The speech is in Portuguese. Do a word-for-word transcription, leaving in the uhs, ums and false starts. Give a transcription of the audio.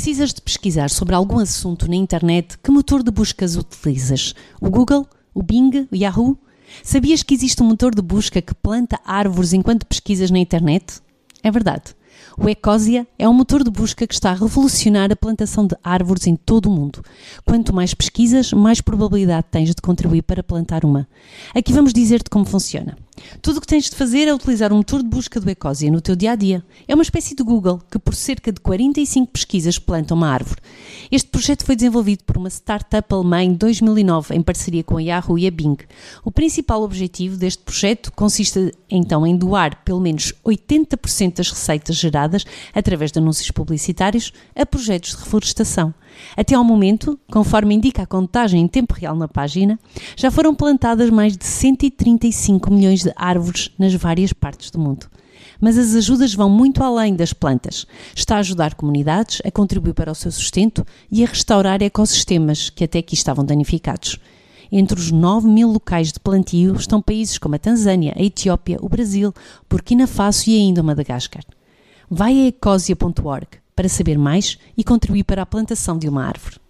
precisas de pesquisar sobre algum assunto na internet, que motor de buscas utilizas? O Google? O Bing? O Yahoo? Sabias que existe um motor de busca que planta árvores enquanto pesquisas na internet? É verdade. O Ecosia é um motor de busca que está a revolucionar a plantação de árvores em todo o mundo. Quanto mais pesquisas, mais probabilidade tens de contribuir para plantar uma. Aqui vamos dizer-te como funciona. Tudo o que tens de fazer é utilizar o motor de busca do Ecosia no teu dia-a-dia. É uma espécie de Google que por cerca de quarenta e cinco pesquisas planta uma árvore. Este projeto foi desenvolvido por uma startup alemã em dois mil e nove em parceria com a Yahoo e a Bing. O principal objetivo deste projeto consiste então em doar pelo menos oitenta por cento das receitas geradas através de anúncios publicitários a projetos de reflorestação. Até ao momento, conforme indica a contagem em tempo real na página, já foram plantadas mais de cento e trinta e cinco milhões de árvores nas várias partes do mundo. Mas as ajudas vão muito além das plantas. Está a ajudar comunidades a contribuir para o seu sustento e a restaurar ecossistemas que até aqui estavam danificados. Entre os nove mil locais de plantio estão países como a Tanzânia, a Etiópia, o Brasil, Burkina Faso e ainda Madagascar. Vai a ecosia ponto org para saber mais e contribuir para a plantação de uma árvore.